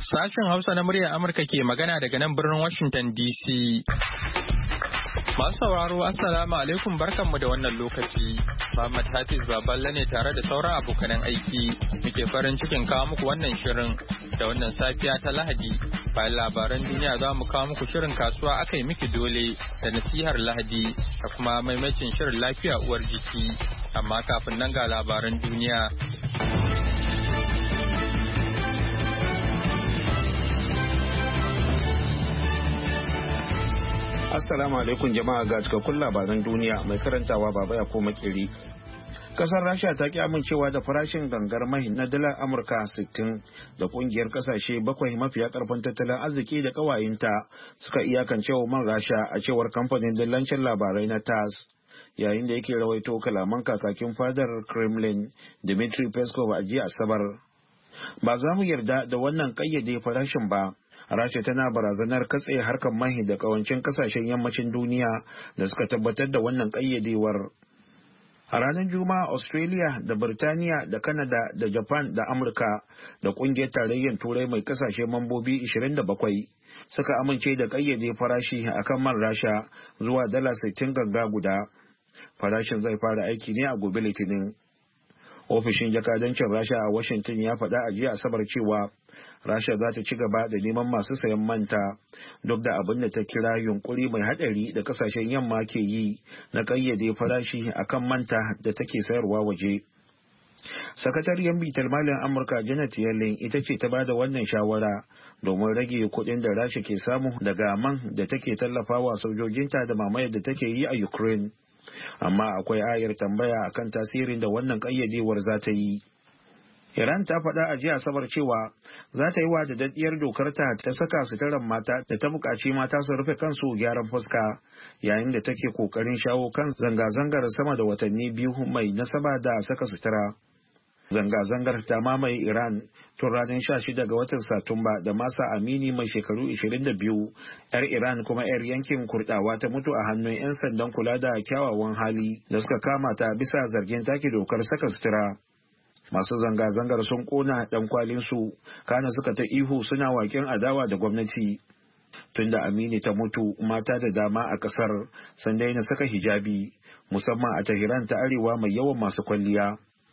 Sashen Hausa na muryar Amurka ke magana daga nan birnin Washington DC. Masu sauraro Assalamu alaikum barkanmu da wannan lokaci. Muhammad Hafiz Baballe ne tare da sauran abokanan aiki. Muke farin cikin kawo muku wannan shirin da wannan safiya ta Lahadi. Bayan labaran duniya za mu kawo muku shirin kasuwa aka yi miki dole da nasihar Lahadi da kuma maimacin shirin lafiya uwar jiki. Amma kafin nan ga labaran duniya. Assalamu alaikum jama'a ga cikakkun labaran duniya mai karantawa baba ya koma kiri. Kasar Rasha ta ki amincewa da farashin gangar mai na dalar Amurka 60 da kungiyar kasashe bakwai mafiya karfin tattalin arziki da kawayenta suka iyakance wa man Rasha a cewar kamfanin dillancin labarai na TASS. Yayin da yake rawaito kalaman kakakin fadar Kremlin Dmitry Peskov a jiya Asabar. Ba za mu yarda da wannan kayyade farashin ba. Rasha tana barazanar katse harkar mai da kawancin kasashen yammacin duniya da suka tabbatar da wannan kayyadewar. A ranar Juma'a, Australia da Birtaniya da Canada da Japan da Amurka da kungiyar tarayyar Turai mai kasashe mambobi 27 suka amince da kayyade farashi akan man Rasha zuwa dala 60 ganga guda. Farashin zai fara aiki ne a gobe Litinin. Ofishin jakadancin Rasha a Washington ya faɗa a jiya Asabar cewa Rasha za ta ci gaba da neman masu sayan manta duk da abin da ta kira yunkuri mai haɗari da kasashen yamma ke yi na ƙayyade farashi akan manta da take sayarwa waje. Sakatariyar bitar malin Amurka Janet Yellen ita ce ta ba da wannan shawara domin rage kuɗin da Rasha ke samu daga man da take tallafawa sojojinta da mamayar da take yi a Ukraine. Amma akwai ayar tambaya akan tasirin da wannan ƙayyadewar za ta yi. Iran ta faɗa a jiya Asabar cewa za ta yi wa da daddiyar dokarta ta saka suturar mata da ta buƙaci mata su rufe kansu gyaran fuska yayin da take ƙoƙarin shawo kan zanga-zangar sama da watanni biyu mai nasaba da saka sutura. Zanga-zangar ta mamaye Iran tun ranar 16 ga watan Satumba da Masa Amini mai shekaru 22, 'yar Iran kuma 'yar yankin Kurdawa ta mutu a hannun 'yan sandan kula da kyawawan hali da suka kama ta bisa zargin take dokar saka sutura. Masu zanga-zangar sun kona dan kwalinsu, kana suka ta ihu suna waƙen adawa da gwamnati. Tunda Amini ta mutu, mata da dama a ƙasar sun daina saka hijabi, musamman a Tehran ta arewa mai yawan masu kwalliya.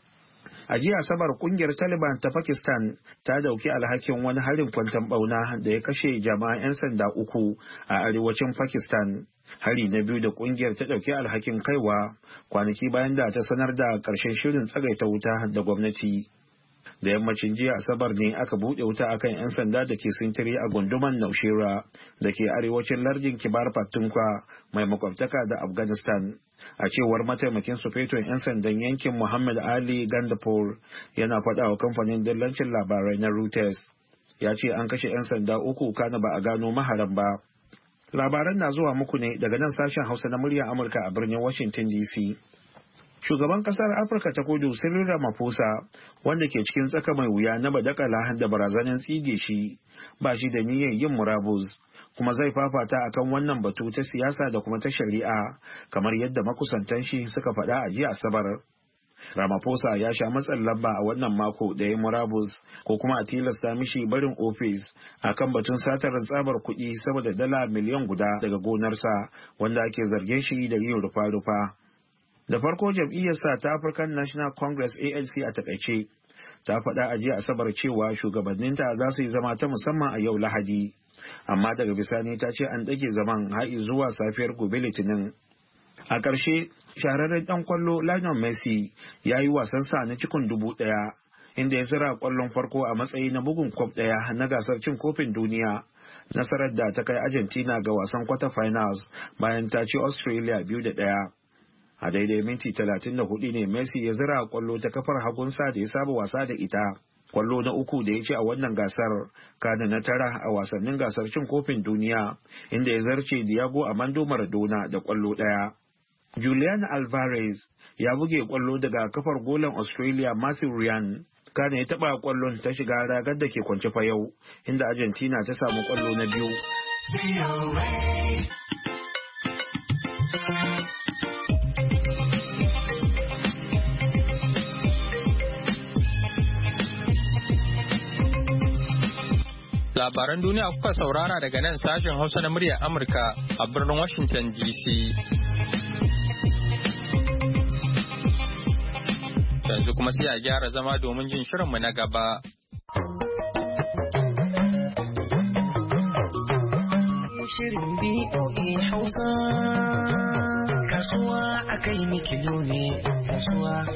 A jiya Asabar kungiyar Taliban ta Pakistan ta dauki alhakin wani harin kwanton bauna da ya kashe jama'an 'yan sanda 3 a arewacin Pakistan. Hari na biyu da kungiyar ta dauki alhakin kaiwa kwanaki bayan da ta sanar da ƙarshen shirin tsagaita wuta da gwamnati. Da yammacin jiya Asabar ne aka buɗe wuta akan 'yan sanda da ke sintiri a gunduman Naushera da ke arewacin lardin Kibar Pakhtunkhwa mai makwabtaka da Afghanistan. A cewar mataimakin sufeton 'yan sandan yankin Muhammad Ali Gandapur yana faɗa wa kamfanin dillancin labarai na Reuters. Ya ce an kashe 'yan sanda 3 kana ba a gano maharan ba. Labaran na zuwa muku ne daga nan sashen Hausa na murya Amurka a birnin Washington DC. Shugaban kasar Afirka ta Kudu Cyril Ramaphosa wanda ke cikin tsaka mai wuya na badakala da barazanar tsige shi ba shi da niyyar yin murabus kuma zai fafata akan wannan batu ta siyasa da kuma ta shari'a kamar yadda makusantan shi suka faɗa a jiya Asabar. Ramaphosa ya sha matsin lamba a wannan mako da ya murabus ko kuma a tilasta mishi barin ofis akan batun satar tsabar kuɗi sama da dala miliyan guda daga gonarsa wanda ake zargin shi da yin rufa-rufa. Da farko jam'iyyarsa ta African National Congress ANC a takaice ta faɗa a jiya Asabar cewa shugabanninta za su yi zama ta musamman a yau Lahadi. Amma daga bisani ta ce an ɗage zaman har zuwa safiyar gobe Litinin. A ƙarshe, shahararren ɗan kwallo Lionel Messi ya yi wasansa na cikin 1,000 inda ya zira kwallon farko a matsayi na bugun kwaf ɗaya na gasar cin kofin duniya. Nasarar da ta kai Argentina ga wasan quarter finals bayan ta ci Australia 2-1. A daidai minti 34 ne Messi ya zira kwallo ta kafar hagunsa da ya saba wasa da ita. Kwallo na 3 da ya ci a wannan gasar, kana na 9 a wasannin gasar cin kofin duniya, inda ya zarce Diego Armando Maradona da kwallo 1. Julian Alvarez ya buge kwallo daga kafar golan Australia Matthew Ryan, kana ya taba kwallon ta shiga ragar da ke kwance fa yau, inda Argentina ta samu kwallo na 2. Labaran duniya kuka saurara daga nan sashen Hausa na muryar Amurka a birnin Washington DC. Yanzu kuma sai a gyara zama domin jin shirinmu na gaba. Shirin BOA Hausa. Kasuwa akai mikilo ne, kasuwa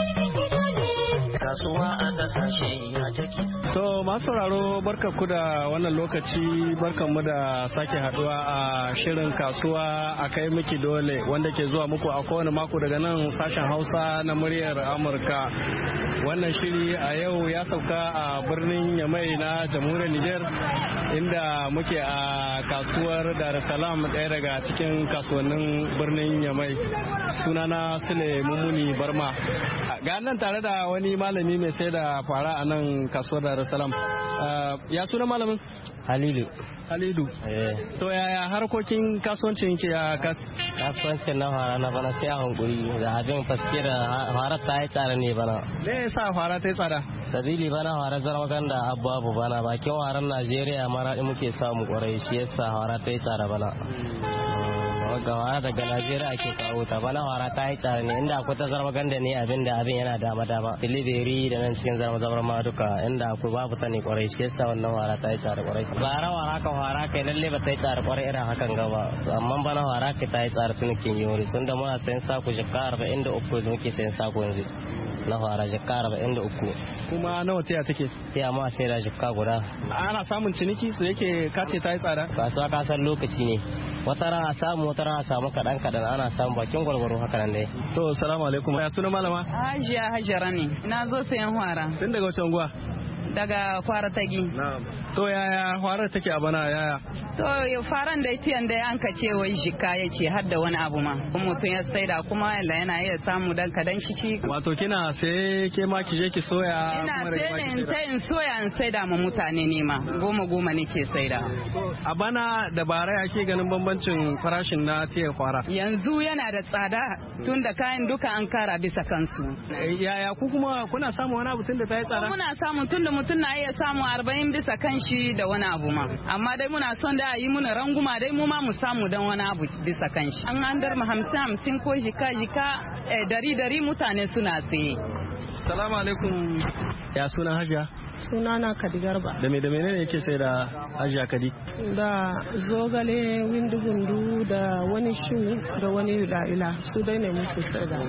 a kasashe ya take. To masu sauraro barkanku da wannan lokaci, barkanmu da sake haduwa a shirin kasuwa akai miki dole wanda ke zuwa muku a kowane mako daga nan sashen Hausa na muryar Amurka. Wannan shiri a yau ya sauka a birnin Yamai na jamhuriyar Nijar inda muke a kasuwar Dar es Salaam, ɗaya daga cikin kasuwannin birnin Yamai. Sunana Sule Mumuni Barma. Ga nan tare da wani malami mai sai da fara a nan kasuwar Dar es Salaam. Ya suna malamin? Halilu. To yaya harkokin kasuwancin ke ya kasuwancin na fara na bana sai a hankuri da abin faske da fara ta yi tsada ne bana. Me yasa fara ta yi tsada? Sabili bana fara zarwagan da abu bana bakin waran Najeriya mara muke samu kwarai shi yasa fara ta yi tsada bana. Ga wara daga Najeriya ake kawo ta bana wara ta yi tsare ne inda akwai ta zarba ganda ne abin yana dama delivery da nan cikin zama ma duka inda akwai babu ta ne kwarai shi yasa wannan wara ta yi tsare kwarai bara wara ka wara kai lalle ba ta yi tsare kwarai irin hakan gaba amma bana wara kai ta yi tsare tunikin yori sun da muna sayan sako jikka 43 da muke sayan sako yanzu na fara jikka 43. Kuma nawa tiya take? Tiya ma sai da jikka guda. Ana samun ciniki su yake kace ta yi tsada? Kasuwa kasan lokaci ne. Wata ran a samu wata ran a samu kaɗan ana samu bakin gwargwaro haka nan dai. To salamu alaikum. Ya suna malama? Hajiya Hajara ne. Na zo sayan hwara. Tun daga wace unguwa? Daga Kwara Tagi. Na'am. To yaya hwarar take a bana yaya? To faran da tiyan da an ka ce wai jika ya ce har da wani abu ma. Mutum ya saida kuma yana iya samu dan kadan shi. Wato kina sai ke ma ki je ki soya? Ina sai in soya in saida ma mutane ne ma. Goma nake saida. A bana da bara ake ganin bambancin farashin na tiyar kwara? Yanzu yana da tsada tun da kayan duka an kara bisa kansu. Yaya ku kuma kuna samu wani abu tun da ta yi tsada? Muna samu tun da mutum na iya samu 40 bisa kan shi da wani abu ma. Amma dai muna son da a yi muna ranguma dai mu ma mu samu dan wani abu bisa kan shi. An dar mu 50 ko jika 100 mutane suna tsaye. Salamu alaikum. Ya suna Hajiya? Sunana Kadi Garba. Da me ne yake sai da Hajiya Kadi? Da zogale, windugundu, da wani shu, da wani la'ila. Su dai ne muke sai da.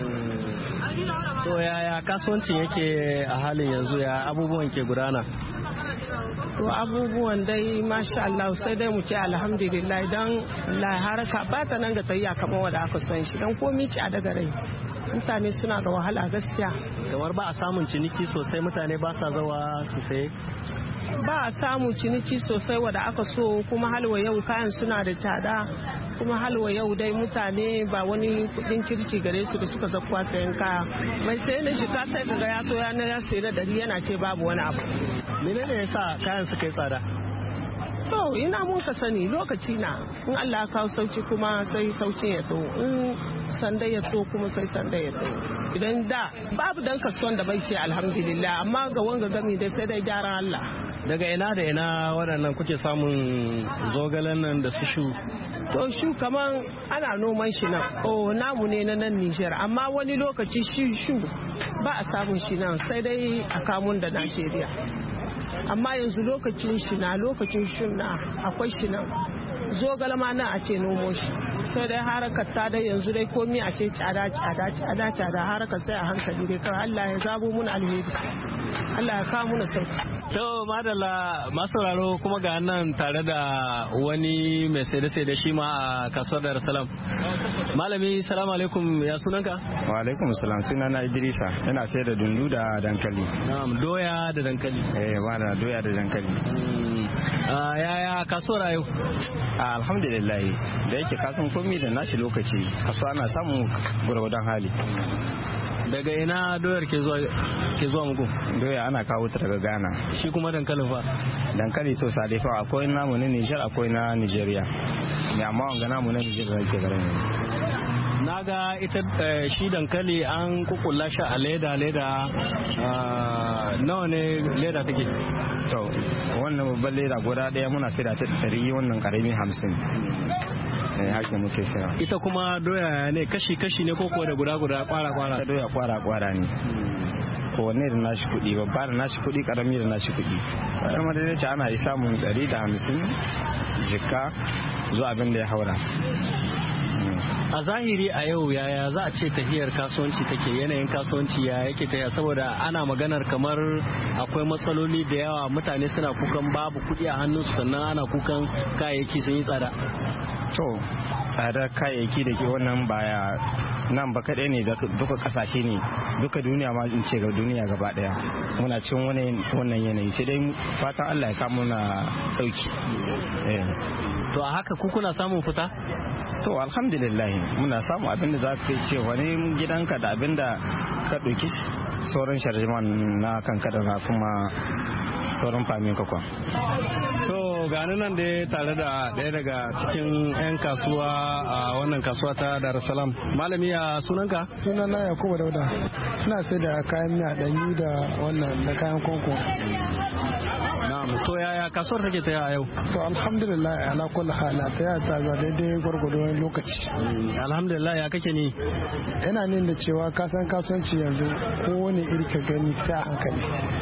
To yaya kasuwancin yake a halin yanzu, ya abubuwan ke gudana? To abubuwan dai masha Allah sai dai mu ce alhamdulillah dan la haraka ba ta nan ga tayya kamar wanda aka son shi dan komai ci a daga rai. Mutane suna da wahala gaskiya. Kamar ba a samun ciniki sosai, mutane ba sa zawa su saye. Ba a samu ciniki sosai wanda aka so, kuma halwa yau kayan suna da tsada, kuma halwa yau dai mutane ba wani kudin kirki gare su da suka zakwa sayan kaya. Mai saye da shi ka sai daga ya so ya sayi da 100 yana ce babu wani abu. Menene yasa kayan suka yi tsada? To ina mun ka sani lokaci na in Allah ya kawo sauki kuma sai saukin ya to in sanda ya to kuma sai sanda ya to. Idan da babu dan kasuwan da bai ce alhamdulillah, amma ga wanga gami dai sai dai gyaran Allah. Daga ina da ina waɗannan kuke samun zogalen nan da su shu? To shu kaman ana noman shi nan. Namu ne na nan Nijar, amma wani lokaci shu ba a samun shi nan sai dai a kamun da Najeriya. Amma yanzu lokacin shi na akwai shi nan. Zogale ma nan a ce nomo shi, sai dai harakar ta dai yanzu dai komi a ce tsada harakar sai a hankali dai kawai Allah ya zabo mun alheri, Allah ya kawo mun sauki. To madalla masauraro, kuma ga nan tare da wani mai saide shi ma a kasuwar Dar es Salaam. Malami salamu alaikum, ya sunanka? Wa alaikum salam, sunana Idrisa, yana sai da dundu da dankali. Na'am, doya da dankali. Ba da doya da dankali. Yaya kasuwar yau? Alhamdulillah, da yake kasan komi da nashi lokaci, kasuwa na samun gurgudan hali. Daga ina doyar ke zuwa muku? Doya ana kawo ta daga Ghana. Shi kuma dankalin fa? Dankali to sadifa akwai namu na Niger akwai na Nigeria. Ne amma wanga namu na Niger da ke garin yanzu. Na ga ita shi dankali an kukulla shi a leda nawa ne leda take? To wannan babban leda guda daya muna sai da ta 100, wannan karami 50. Haka muke saya. Ita kuma doya ne kashi ne ko da guda kwara? Ta doya kwara ne. Kowanne da nashi kuɗi, babba da nashi kuɗi, karami da nashi kuɗi. Sai ma dai ce ana yi samun 150 jikka zuwa abin da ya haura. A zahiri a yau yaya za a ce tafiyar kasuwanci take, yanayin kasuwanci ya yake tafiya, saboda ana maganar kamar akwai matsaloli da yawa, mutane suna kukan babu kuɗi a hannunsu, sannan ana kukan kayayyaki sun yi tsada. To tsadar kayayyaki da ke wannan baya nan ba kaɗai ne, duka ƙasashe ne, duka duniya ma in ce ga duniya gaba ɗaya muna cikin wannan yanayi, sai dai fatan Allah ya kama na ɗauki. To a haka ku kuna samun fita? To alhamdulillah muna samu abin da za ka ce wani gidanka da abin da ka ɗauki sauran sharjiman na kanka da kuma sauran famin kakwa. To gani nan dai tare da ɗaya daga cikin 'yan kasuwa a wannan kasuwa ta Dar es Salaam. Malami ya sunanka? Sunana Yakubu Dauda. Ina sai da kayan miya ɗanyu da wannan da kayan koko. Na'am. To yaya kasuwar take ta a yau? To alhamdulillah ala kulli hal ta za daidai gwargwado lokaci. Alhamdulillah ya kake ni? Ina nin da cewa kasan kasuwanci yanzu kowane iri ka gani sai a hankali.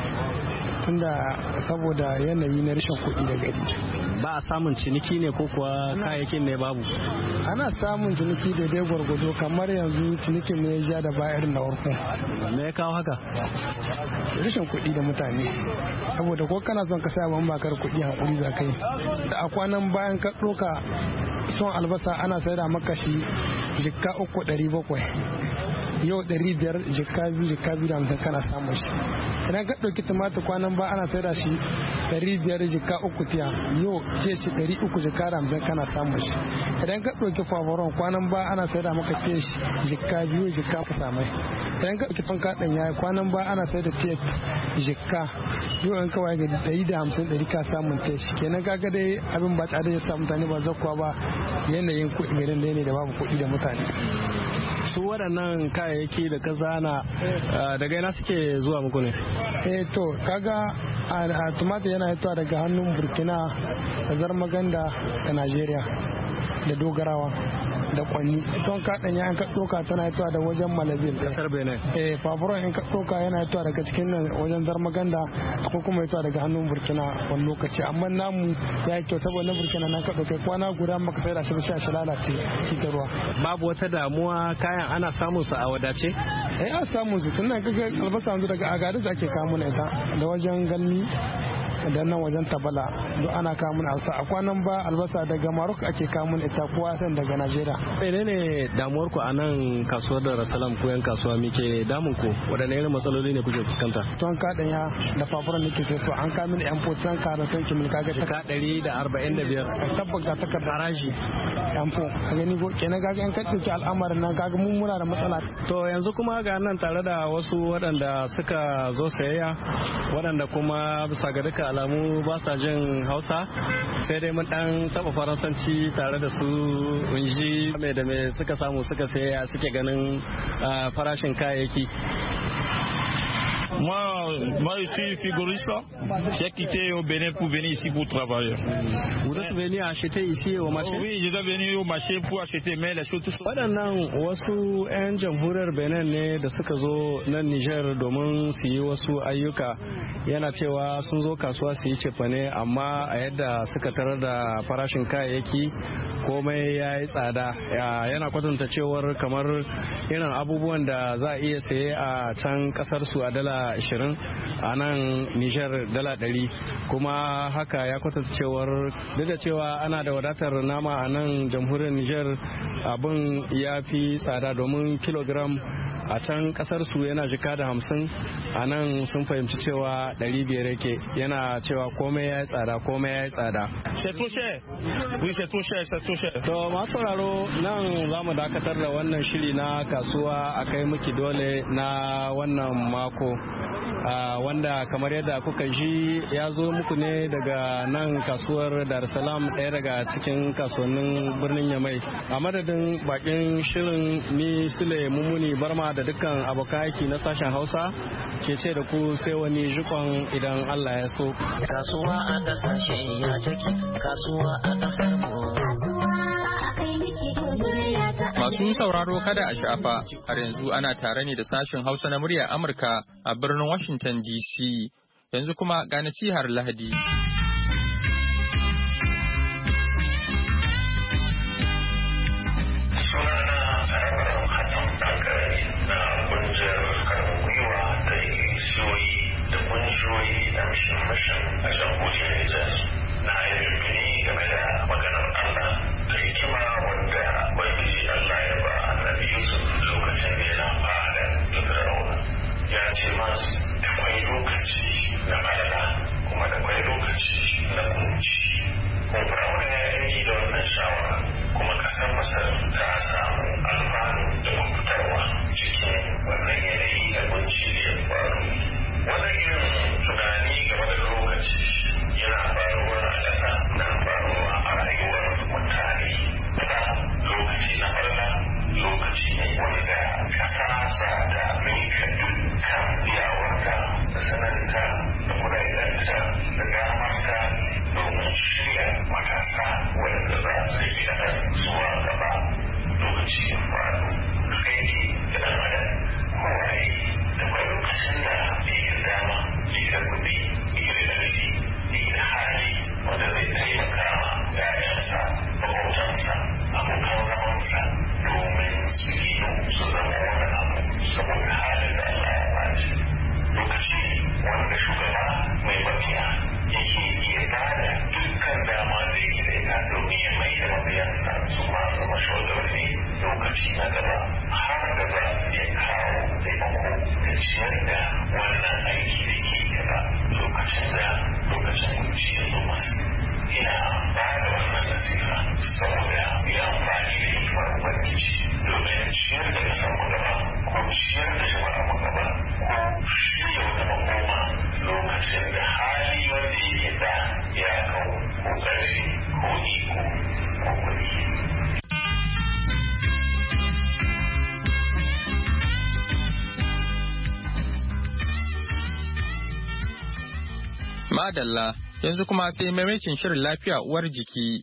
Tunda saboda yanayi na rashin kuɗi da gari. Ba a samun ciniki ne ko kuwa kayayyakin ne babu? Ana samun ciniki da dai gwargwado, kamar yanzu cinikin ne ya ja da ba irin na farko. Me ya kawo haka? Rashin kuɗi da mutane. Saboda ko kana son ka saya ban bakar kuɗi hakuri za kai. Da a kwanan bayan ka ɗoka son albasa ana sayar da maka shi jikka 3,700. Yau 500 jikka 250 kana samun shi. Idan ka ɗauki tumatir kwanan ba ana saida shi 500 jikka 3 tiya, yau ke shi 300 jikka 50 kana samun shi. Idan ka ɗauki favoron kwanan ba ana saida maka ke shi jikka 2 jikka ka samai. Idan ka ɗauki fanka ɗan yayi kwanan ba ana saida tef jikka, yau in kawai ga 150 ka samun te shi. Kenan kaga dai abin ba tsada ya sa mutane ba zakkuwa ba, yanayin kuɗi garin da ne da babu kuɗi da mutane. Su waɗannan kayayyaki da ka zana daga ina suke zuwa muku ne? To kaga a tumatir yana hitowa daga hannun Burkina da Zarmaganda da Najeriya da Dogarawa da Kwanni. Ton kaɗan ya in ka ɗoka tana hitowa da wajen Malabil. Kasar Benin. Fafuron in ka ɗoka yana hitowa daga cikin nan wajen Zarmaganda ko kuma hitowa daga hannun Burkina wani lokaci. Amma namu ya yi kyau saboda na Burkina nan ka ɗauka kwana guda maka sai da shi lalace shi ta ruwa. Babu wata damuwa, kayan ana samun su a wadace? An samun su tun nan kaga albasa yanzu daga Agadez ake kawo mana ita da wajen Ganni da nan wajen Tabala duk ana kawo mana a kwanan ba albasa daga Marok ake kawo mana ita kowa san daga Najeriya. Menene damuwar ku a nan kasuwar Dar es Salaam ko yan kasuwa muke damun ku? Wadanne irin matsaloli ne kuke fuskanta? Ton kaɗan ya da fafuran nake sai so an kawo mini yan potan karan san kimin kaga ta 145 tabbata takardar haraji yan po a gani ko kenan kaga yan kadduki al'amarin nan kaga mun muna da matsala. To yanzu kuma ga nan tare da wasu waɗanda suka zo sayayya, waɗanda kuma bisa ga duka alamu ba sa jin Hausa, sai dai mun dan taba Faransanci tare da su unji mai da mai suka samu suka sayayya, suke ganin farashin kayayyaki. Moi, je suis figuriste. J'ai quitté au Bénin pour venir ici pour travailler. Vous êtes venu acheter ici au marché? Oui, je suis venu au marché pour acheter, mais les choses sont... Waɗannan wasu 'yan jamhuriyar Benin ne da suka zo nan Nijar domin su yi wasu ayyuka. Yana cewa sun zo kasuwa su yi cefane, amma a yadda suka tarar da farashin kayayyaki komai ya yi tsada. Yana kwatanta cewar kamar irin abubuwan da za a iya saye a can kasar su a dala 20, a nan Nijar dala 100, kuma haka ya kwatanta cewar duk da cewa ana da wadatar nama a nan jamhuriyar Nijar, abin ya fi tsada domin kilogram a can kasar su yana jika da 50, a nan sun fahimci cewa 500 yake, yana cewa komai ya yi tsada. To masu sauraro nan za mu dakatar da wannan shiri na kasuwa a kai miki dole na wannan mako. Wanda kamar yadda kuka ji ya zo muku ne daga nan kasuwar Dar es Salaam, ɗaya daga cikin kasuwannin birnin Yamai. A madadin bakin shirin ni Sule Mumuni Barma da dukkan abokan aiki na sashen Hausa ke ce da ku sai wani jikon idan Allah ya so. Kasuwa a kasashe ya take, kasuwa a kasar mu. Masu sauraro kada a shafa, har yanzu ana tare ne da sashen Hausa na muryar Amurka a birnin Washington DC. Yanzu kuma ga nasihar Lahadi. Sunana Arabar Hassan Dankari na kungiyar karin gwiwa da ikilisiyoyi da kungiyoyi na mishin a jamhuriyar Nijar. Na yi rubini game da maganar Allah da hikima wanda Ubangiji Allah ya ba Annabi Yusuf lokacin da yana fada da Fir'auna. Ya ce masu da kwai lokaci na falala kuma da kwai lokaci na kunci. Kuma Fir'auna ya yi da wannan shawara kuma kasar Masar ta samu alfanu da mafitarwa cikin wannan yanayi da kunci da ya faru. Wannan irin tunani game da lokaci yana faruwa a ƙasa na faruwa a rayuwar mutane. Lokaci na farla lokaci ne wanda ƙasa za ta mika dukkan iyawarta da sananta da kudadenta da damarta domin shirya matasa wanda za su rike ƙasar zuwa gaba. Lokaci ya faru kai da ɗan adam kowaye da kwai lokacin da ke da dama ke da kuɗi ke da ƙarfi ke da hali wanda zai taimaka ma ‘ya'yansa maƙotansa abokan zamansa domin su yi su zama wani abu saboda halin da Allah ya baci. Lokaci wanda shugaba mai mabiya yake iya bada dukkan dama da yake da ita domin ya mai da mabiyansa su masu mashawarci lokaci na gaba har da za su iya kawo taimako da ciyar da wannan aiki da ke gaba lokacin da lokacin kunci ya zo masu. Ina ba da wannan nasiha saboda ya amfani da hikimar Ubangiji domin ciyar da kasan mu gaba ko ciyar da jama'a mu gaba ko shirya wata makoma lokacin da hali wanda yake da ya kawo ko ƙarfi ko iko ko kuɗi. Madalla, yanzu kuma sai maimacin shirin lafiya uwar jiki.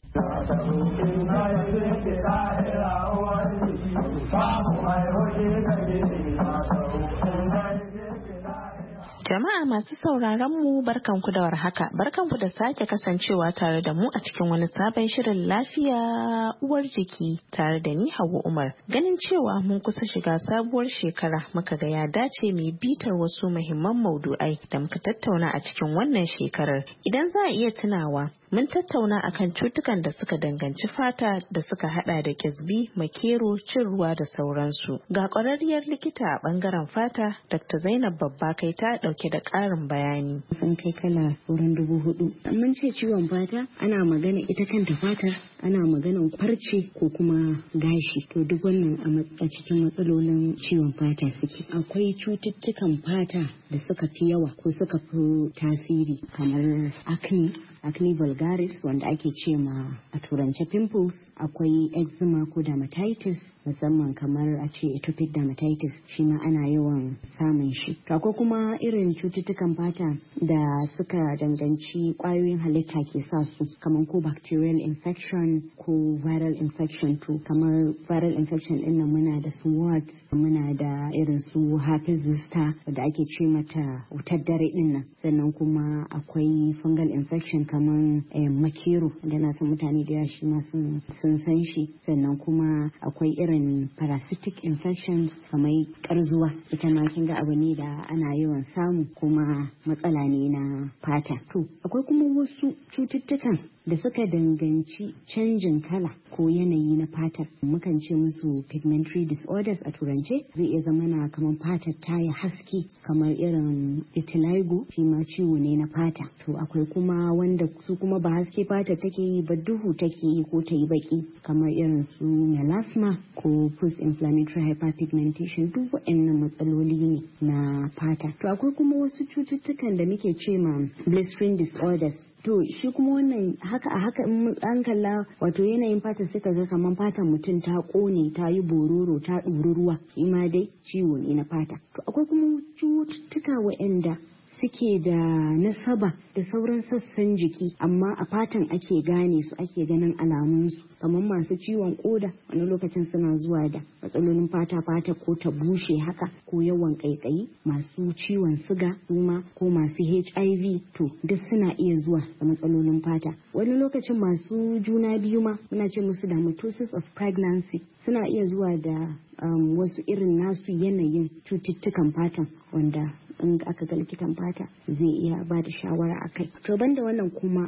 Jama'a masu sauraron mu barkanku da warhaka, barkanku da sake kasancewa tare da mu a cikin wani sabon shirin lafiya uwar jiki tare da ni Hauwa Umar. Ganin cewa mun kusa shiga sabuwar shekara muka ga ya dace mu bitar wasu muhimman maudu'ai da muka tattauna a cikin wannan shekarar. Idan za a iya tunawa, mun tattauna akan cutukan da suka danganci fata da suka hada da kyasbi, makero, cin ruwa da sauransu. Ga ƙwararriyar likita a bangaren fata, Dr. Zainab Babba kai ta dauke da ƙarin bayani. Sun kai kala sauran 4,000. Mun ce ciwon fata ana magana ita kanta fata, ana maganan farce ko kuma gashi. To duk wannan a cikin matsalolin ciwon fata suke. Akwai cututtukan fata da suka fi yawa ko suka fi tasiri kamar acne vulgaris wanda ake ce ma a turance pimples, akwai eczema ko dermatitis musamman kamar a ce atopic dermatitis shi ma ana yawan samun shi. Akwai kuma irin cututtukan fata da suka danganci kwayoyin halitta ke sa su kamar ko bacterial infection ko viral infection. To kamar viral infection din nan muna da su warts, muna da irin su herpes zoster da ake ce mata wutar dare din nan, sannan kuma akwai fungal infection kamar makero da na san mutane da yawa shi ma sun san shi, sannan kuma akwai irin parasitic infections kamar karzuwa, ita ma kin ga abu ne da ana yawan samu kuma matsala ne na fata. To akwai kuma wasu cututtukan da suka danganci canjin kala ko yanayi na fatar. Mukan ce musu pigmentary disorders a turance. Zai iya zama na kamar fatar ta yi haske kamar irin vitiligo, shi ma ciwo ne na fata. To akwai kuma wanda su kuma ba haske fatar take yi ba, duhu take yi ko ta yi baki kamar irin su melasma ko post inflammatory hyperpigmentation. Duk waɗannan matsaloli ne na fata. To akwai kuma wasu cututtukan da muke ce ma blistering disorders. To shi kuma wannan haka a haka in an kalla wato yanayin fata suka ga kamar fatan mutum ta kone, ta yi bororo, ta ɗuri ruwa, shi ma dai ciwo ne na fata. To akwai kuma cututtuka waɗanda suke da nasaba da sauran sassan jiki amma a fatan ake gane su, ake ganin alamunsu, kamar masu ciwon koda wani lokacin suna zuwa da matsalolin fata ko ta bushe haka ko yawan kaikayi, masu ciwon siga kuma ko masu HIV to duk suna iya zuwa da matsalolin fata. Wani lokacin masu juna biyu ma muna ce musu dermatosis of pregnancy suna iya zuwa da wasu irin nasu yanayin cututtukan fatan wanda in aka ga likitan fata zai iya ba da shawara a kai. To banda wannan kuma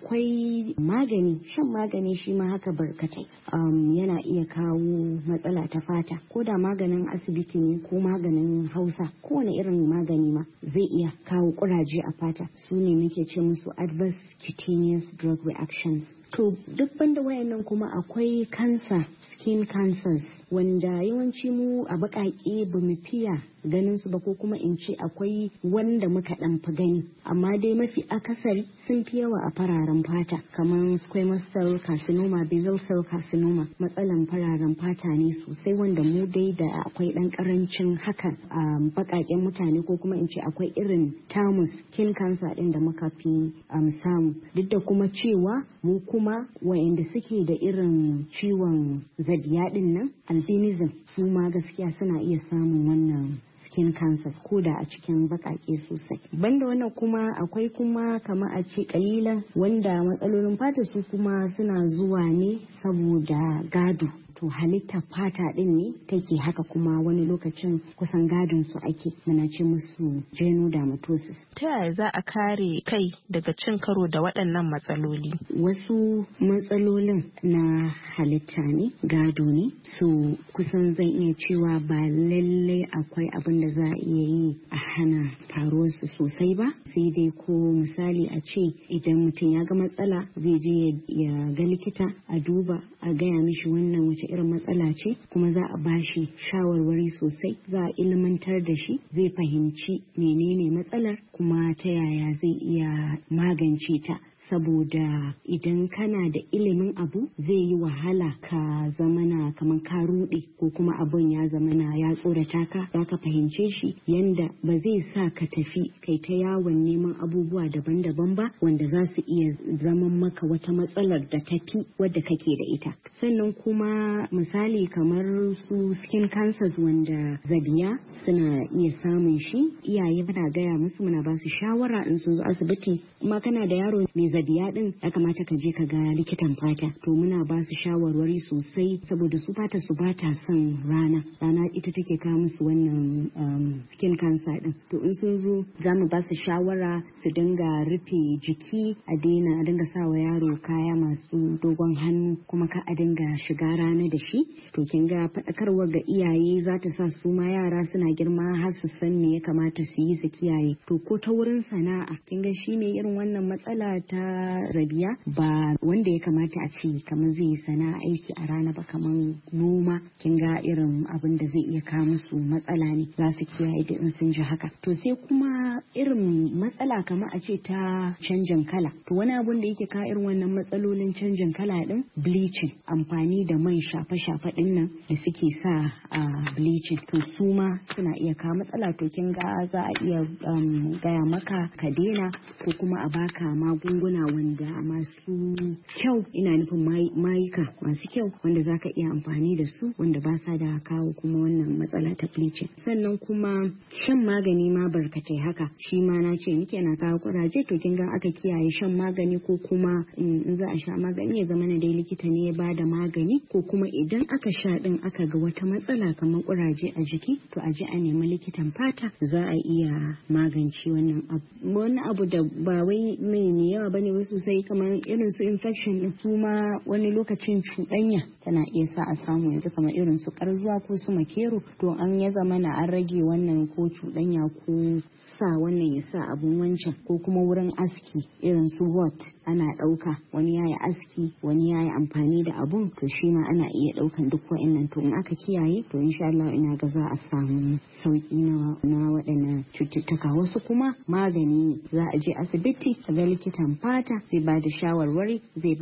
akwai magani, shan magani shi ma haka barkatai yana iya kawo matsala ta fata, ko da maganin asibiti ne ko maganin Hausa, kowane irin magani ma zai iya kawo kuraje a fata. Su ne muke ce musu adverse cutaneous drug reactions. To duk banda wayannan kuma akwai cancer, skin cancers, wanda yawanci mu a baƙaƙe ba mu fiya ganin su ba, ko kuma in ce akwai wanda muka ɗan fi gani, amma dai mafi akasari sun fi yawa a fararen fata kamar squamous cell carcinoma, basal cell carcinoma. Matsalan fararen fata ne sosai wanda mu dai da akwai ɗan ƙarancin hakan a baƙaƙen mutane, ko kuma in ce akwai irin tamus skin cancer ɗin da muka fi samu, duk da kuma cewa mu kuma wayanda suke da irin ciwon zabiya ɗin nan albinism su ma gaskiya suna iya samun wannan skin cancers ko da a cikin baƙaƙe sosai. Banda wannan kuma akwai kuma kama a ce kalilan wanda matsalolin fata su kuma suna zuwa ne saboda gado. To halittar fata din ne take haka, kuma wani lokacin kusan gadon su ake, muna ce musu genodermatosis. Ta yaya za a kare kai daga cin karo da waɗannan matsaloli? Wasu matsalolin na halitta ne, gado ne, so kusan zan iya cewa ba lallai akwai abin da za a iya yi a hana faruwarsu sosai ba, sai dai ko misali a ce idan mutum ya ga matsala zai je ya ga likita a duba a gaya mishi wannan wace irin matsala ce, kuma za a bashi shawarwari sosai, za a ilmantar da shi, zai fahimci menene matsalar kuma ta yaya zai iya magance ta. Saboda idan kana da ilimin abu zai yi wahala ka zamana kamar ka rude, ko kuma abun ya zamana ya tsorata ka, za ka fahimce shi yanda ba zai sa ka tafi kai ta yawon neman abubuwa daban-daban ba wanda za su iya zaman maka wata matsalar da tafi wadda kake da ita. Sannan kuma misali kamar su skin cancers wanda zabiya suna iya samun shi, iyaye muna gaya musu, muna ba su shawara in sun zo asibiti, kuma kana da yaro mai zabiya din ya kamata ka je ka ga likitan fata. To muna ba su shawarwari sosai saboda su fata su bata son rana ita take kawo musu wannan skin cancer din. To in sun zo za mu ba su shawara su dinga rufe jiki, a dinga sawa yaro kaya masu dogon hannu, kuma ka a dinga shiga rana da shi. To kin ga faɗakarwa ga iyaye za ta sa su ma yara suna girma har su san me ya kamata su yi su kiyaye. To ko ta wurin sana'a kin ga shi ne irin wannan matsala ta zabiya ba wanda ya kamata a ce kamar zai yi sana'a aiki a rana ba, kamar noma, kin ga irin abin da zai iya kawo musu matsala ne, za su kiyaye da in sun ji haka. To sai kuma irin matsala kamar a ce ta canjin kala. To wani abun da yake kawo irin wannan matsalolin canjin kala din bleaching, amfani da man shafe-shafe din nan da suke sa a bleaching, to su ma suna iya kawo matsala. To kin ga za a iya gaya maka ka daina, ko kuma a baka magunguna wanda masu kyau, ina nufin mayuka masu kyau wanda zaka iya amfani da su, wanda ba sa da kawo kuma wannan matsala ta bleaching. Sannan kuma shan magani ma barkatai haka, shi ma na ce nike na kawo kuraje. To kin ga aka kiyaye shan magani, ko kuma in za a sha magani ya zama na dai likita ne ya bada magani, ko kuma idan aka sha din aka ga wata matsala kamar kuraje a jiki, to a je a nemi likitan fata, za a iya magance wannan abu da ba wai mai yawa ba bane wasu sosai kamar irin su infection din su ma wani lokacin cuɗanya tana iya sa a samu yanzu kamar irin su ƙarzuwa ko su makero to an ya zama na an rage wannan ko cuɗanya ko sa wannan ya sa abun wancan ko kuma wurin aski irin su wat ana ɗauka wani yayi aski wani yayi amfani da abun to shi ma ana iya ɗaukan duk wa'annan to in aka kiyaye to insha Allah ina ga za a samu sauki na waɗannan cututtuka. Wasu kuma magani ne za a je asibiti ga likitan fata zai ba da shawarwari za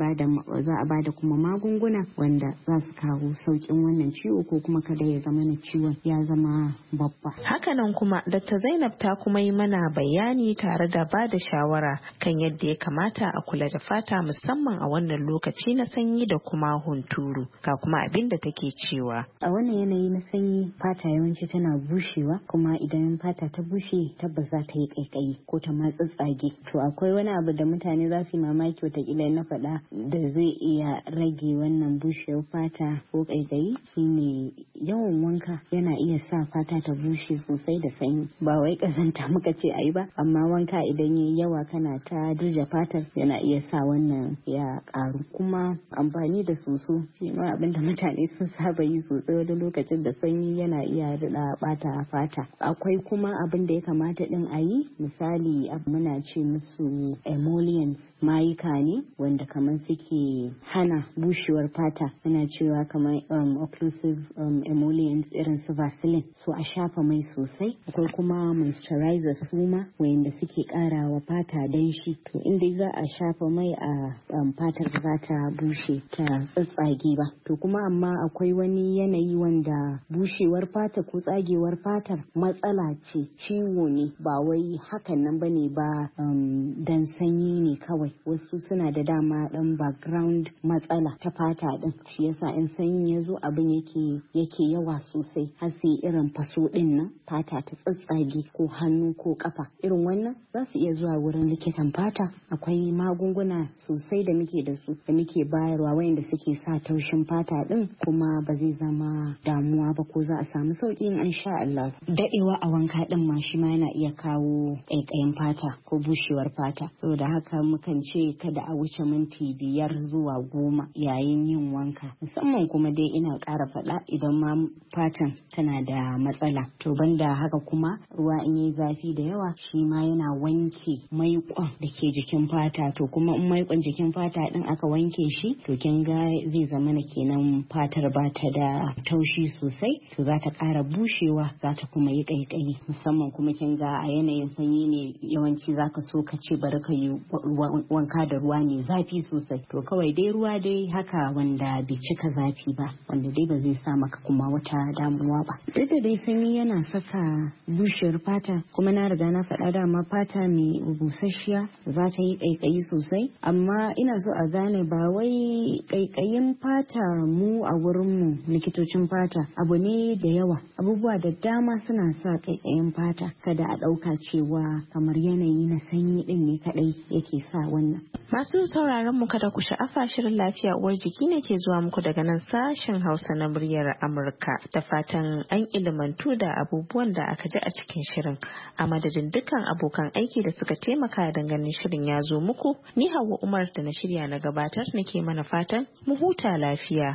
a ba da kuma magunguna wanda za su kawo saukin wannan ciwo ko kuma kada ya zama na ciwon ya zama babba. Hakanan kuma Dr. Zainab ta kuma yi mana bayani tare da ba da shawara kan yadda ya kamata a kula da fata musamman a wannan lokaci na sanyi da kuma hunturu ga kuma abin da take cewa. A wannan yanayi na sanyi fata yawanci tana bushewa kuma idan fata ta bushe tabbas za ta yi kaikayi ko ta ma tsatsage. To akwai wani abu da mutane za su yi mamaki watakila na faɗa da zai iya rage wannan bushewar fata ko kaikayi shine yawan wanka yana iya sa fata ta bushe sosai da sanyi ba wai kazanta muka ce ayi ba amma wanka idan yayi yawa kana ta dirja fatar yana iya sa wannan ya karu. Kuma amfani da soso shi ma abinda mutane sun saba yi sosai wani lokacin da sanyi yana iya daɗa bata fata. Akwai kuma abin da ya kamata din a yi misali muna ce musu emollients mayuka ne wanda kamar suke hana bushewar fata muna cewa kamar occlusive emollients irin su Vaseline so a shafa mai sosai. Akwai kuma moisturizer suma wanda suke kara wa fata danshi to inda za a shafa mai a fatar za ta bushe ta tsatsage ba. To kuma amma akwai wani yanayi wanda bushewar fata ko tsagewar fatar matsala ce ciwo ne ba wai hakan nan bane ba dan sanyi ne kawai wasu suna da dama dan background matsala ta fata din shi yasa in sanyi ya zo abin yake yawa sosai har sai irin faso din nan fata ta tsatsage ko hannu ko kafa irin wannan za su iya zuwa wurin likitan fata. Akwai magunguna sosai da muke da su da muke bayarwa wayanda suke sa taushin fata din kuma ba zai zama damuwa ba ko za a samu sauki in an sha Allah. Dadewa a wanka din ma shi ma yana iya kawo ƙaiƙayin fata ko bushewar fata saboda haka mukan ce kada a wuce minti 5 zuwa 10 yayin yin wanka musamman kuma dai ina ƙara faɗa idan ma fatan tana da matsala. To banda haka kuma ruwa in yi zafi da yawa shi ma yana wanke maiƙon da ke jikin fata to kuma in maiƙon jikin fata din aka wanke shi to kin ga zai zama na kenan fatar ba ta da taushi sosai to za ta ƙara bushewa za ta kuma yi ƙaiƙayi musamman kuma kin ga a yanayin sanyi ne yawanci zaka so ka ce bari ka yi wanka da ruwa ne zafi sosai to kawai dai ruwa dai haka wanda bai cika zafi ba wanda dai ba zai sa maka kuma wata damuwa ba. Duk da dai sanyi yana saka bushewar fata kuma na riga na faɗa dama fata mai busasshiya za ta yi ƙaiƙayi sosai amma ina so a gane ba wai ƙaiƙayin fata mu a wurinmu likitocin fata abu ne da yawa abubuwa da dama suna sa ƙaiƙayin fata kada a ɗauka cewa kamar yanayi na sanyi ɗin ne kaɗai yake sa wannan. Masu sauraron mu kada ku sha'afa shirin lafiya uwar jiki ne ke zuwa muku daga nan sashen Hausa na muryar Amurka da fatan an ilimantu da abubuwan da aka ji a cikin shirin a madadin dukkan abokan aiki da suka taimaka da ganin shirin ya zo muku ni Hauwa Umar da na shirya na gabatar nake mana fatan mu huta lafiya.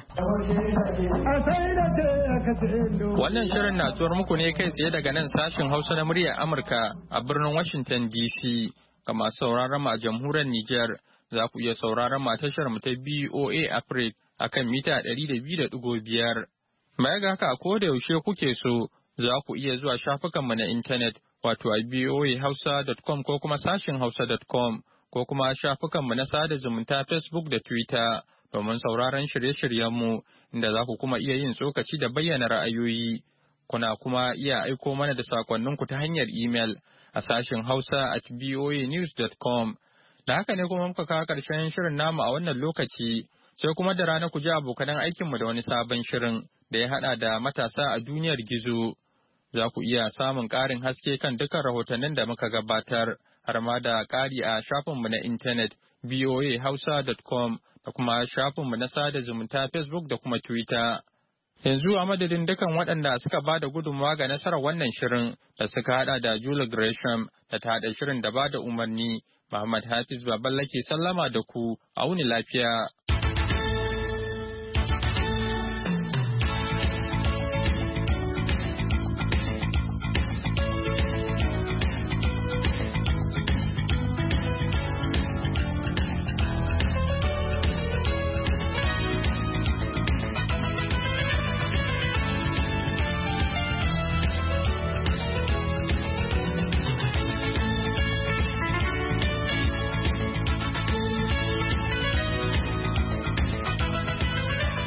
Wannan shirin na zuwar muku ne kai tsaye daga nan sashen Hausa na muryar Amurka a birnin Washington DC. Ga masu sauraron mu a jamhuriyar Nijar za ku iya sauraron mu a tashar mu ta BOA Africa akan mita 200.5. Baya ga haka ko da yaushe kuke so za ku iya zuwa shafukan mu na intanet wato a boahausa.com ko kuma sashin hausa.com ko kuma shafukan mu na sada zumunta Facebook da Twitter domin sauraron shirye-shiryen mu inda za ku kuma iya yin tsokaci da bayyana ra'ayoyi. Kuna kuma iya aiko mana da sakonninku ta hanyar email a sashen hausa@boanews.com. Da haka ne kuma muka kawo ƙarshen shirin namu a wannan lokaci, sai kuma da rana ku ji abokanan aikinmu da wani sabon shirin da ya haɗa da matasa a duniyar gizo. Za ku iya samun ƙarin haske kan dukkan rahotannin da muka gabatar, har ma da ƙari a shafinmu na intanet boahausa.com da kuma shafinmu na sada zumunta Facebook da kuma Twitter. Yanzu a madadin dukan waɗanda suka ba da gudunmawa ga nasarar wannan shirin da suka haɗa da Julie Gresham da ta haɗa shirin da ba da umarni, Muhammad Hafiz Baballa ke sallama da ku a wuni lafiya.